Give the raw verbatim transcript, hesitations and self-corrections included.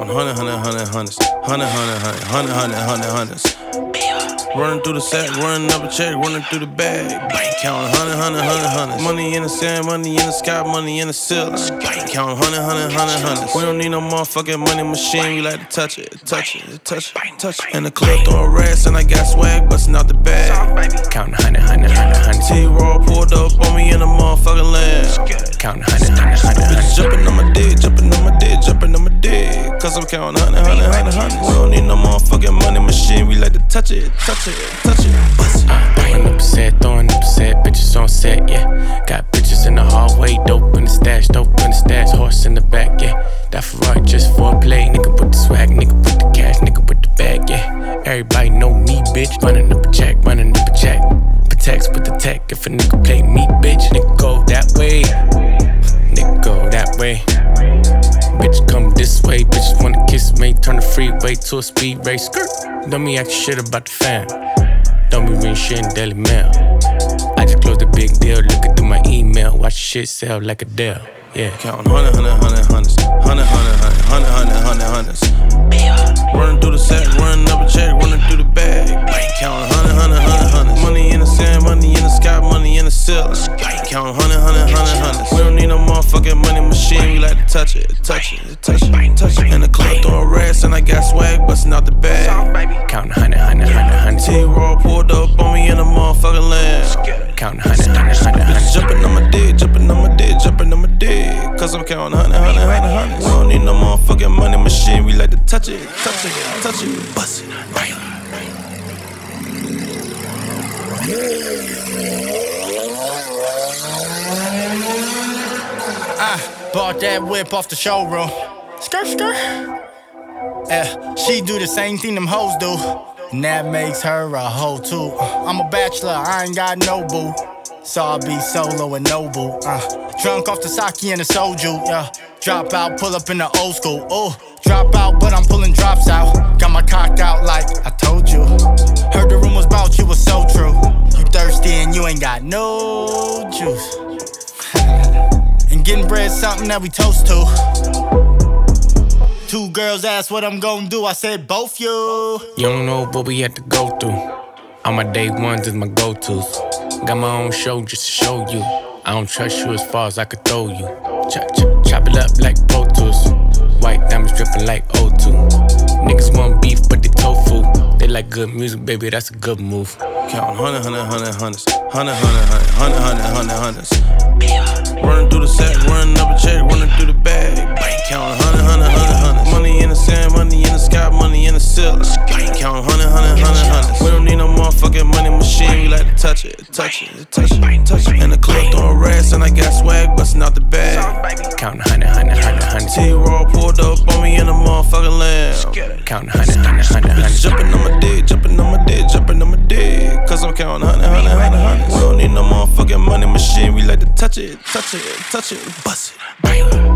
Counting hundred, hundred, hundred, hundreds. Hundred, hundred, hundred, hundred, hundred, hundred, hundreds. Running through the sack, running up a check, running through the bag. Bank counting hundred, hundred, hundred, hundreds. Money in the sand, money in the sky, money in the ceiling. Bank counting hundred, hundred, hundred, hundreds. We don't need no motherfucking money machine. We like to touch it, touch it, touch it, touch it. In the club throwing rats and I got swag busting out the bag. Counting hundred, hundred, hundred, hundred. T-Raw pulled up on me in the motherfucking land. Counting hundred, hundred, hundred, hundred. Jumping on my dick, jumping on my dick, jumping on my dick. Cause I'm counting hundred, hundred, hundred, hundreds. We don't need no motherfucking money machine. We like to touch it, touch it, touch it, bust it. Uh, throwing up a set, throwing up a set, bitches on set, yeah. Got bitches in the hallway, dope in the stash, dope in the stash, horse in the back, yeah. That Ferrari just for a play, nigga put the swag, nigga put the cash, nigga put the bag, yeah. Everybody know me, bitch, running up a check, running up a check. Protects with the tech, if a nigga play me, bitch, nigga go that way, nigga go that way. Bitch come this way, bitches wanna kiss me, turn the freeway to a speed race, skirt. Don't me act shit about the fam. Don't be reading shit in Daily Mail. I just closed a big deal, looking through my email. Watch shit sell like a deal, yeah. Counting hundred, hundred, hundred, hundreds. Hundred, hundred, hundred, hundred, hundred, hundred, hundreds. Running through the sack, running up a check, running through the bag. Counting hundred, hundred, hundred, hundreds. Money in the sand, money in the sky, money in the ceiling. Counting hundred, hundred, hundred, hundreds. We don't need no motherfucking money machine. We like to touch it, touch it, touch it, touch it. In the club throwing rats and I got swag busting out the bag. Counting hundred, hundred, hundred, hundred. T-Raw pulled up on me in the motherfucking land. Counting hundred, hundred, hundred, hundred. Jumping on my dick, jumping on my dick, jumping on my dick. Cause I'm counting hundred, hundred, hundred, hundreds. We don't need no motherfucking money machine. We like to touch it, touch it, touch it, bust it. I bought that whip off the showroom. Skirt, skirt. Yeah, she do the same thing them hoes do, and that makes her a hoe too. I'm a bachelor, I ain't got no boo, so I'll be solo and no boo. Uh, drunk off the sake and the soju, yeah. Drop out, pull up in the old school. Ooh, drop out, but I'm pulling drops out. Got my cock out like I told you. Heard the rumors about you was so true. You thirsty and you ain't got no juice. And getting bread something that we toast to. Two girls asked what I'm gon' do, I said both you. You don't know what we had to go through. All my day ones is my go-tos. Got my own show just to show you. I don't trust you as far as I could throw you. Chop, chop, chop it up like Pro Tools. White diamonds dripping like O two. Niggas want beef but they tofu. They like good music, baby, that's a good move. Counting hundred, hundred, hundred, hundreds. Hundred, hundred, hundred, hundred, hundred, hundred, hundreds. Running through the sack, running up a check, running through the bag. Counting hundred, hundred, hundred, hundreds. Money in the sand, money in the sky, money in the ceiling. Counting hundred, hundred, hundred, hundreds. We don't need no motherfucking money machine. We like to touch it, touch it, touch it, touch it. In the club throwing rats and I got swag busting out the bag. Counting hundred, hundred, hundred, hundred. T-Raw pulled up on me in the motherfucking land. Counting hundred, hundred, hundred, hundred. Jumping on my dick, jumping on my dick, jumping on my dick. Cause I'm counting hundred, hundred, hundred, hundreds. We don't need no motherfucking money machine. We like to touch it, touch it, touch it, bust it.